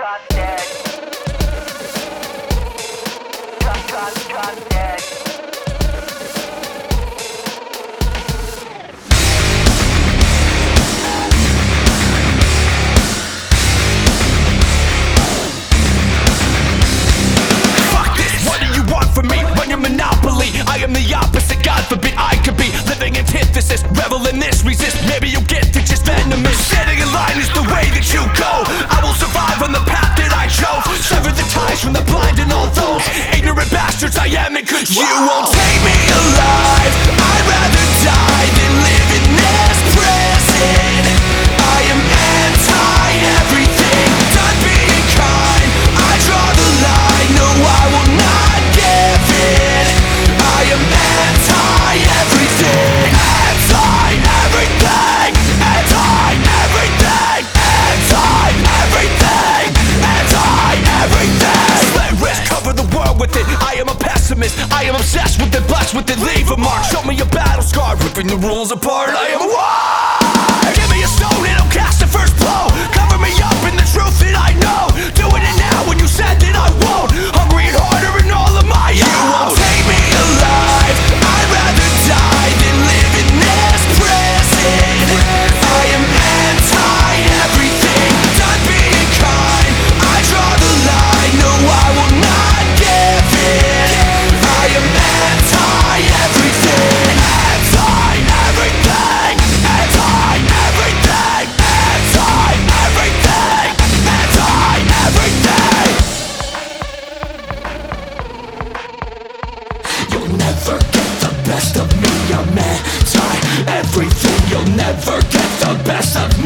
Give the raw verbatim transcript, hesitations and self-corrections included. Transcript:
cut dead. Cut, cut, cut dead. Fuck this! What do you want from me? Run your monopoly. I am the opposite, God forbid I could be living antithesis. Revel in this, resist. Maybe you'll get to just venomous. Standing in line is the way that you go. I will survive on the path that I chose. Sever the ties from the blind and all those ignorant bastards I am in control. You won't take me alive. I'd rather die than live in this prison. I am anti-everything. Done being kind. I draw the line. No, I will not give in. I am anti-everything. Anti-everything. Anti-everything. Anti-everything. Anti-everything. Let risk cover the world with it. I am a pessimist. I am obsessed with it, blessed with it. Leave a mark. Show me a battle scar. Ripping the rules apart. I am a war. Give me a stone and I'll cast the first blow. Cover me up in the truth that I know. Doing it now when you said that I won't. Hungry and harder in all of my own. You won't take me alive. I'd rather die than live in this prison. I am anti-everything. Done being kind. I draw the line. No, I will not give in. I am anti-everything. Anti-everything. Anti-everything. Anti-everything. Anti-everything. You'll never get the best of me. I'm anti-everything. You'll never get the best of me.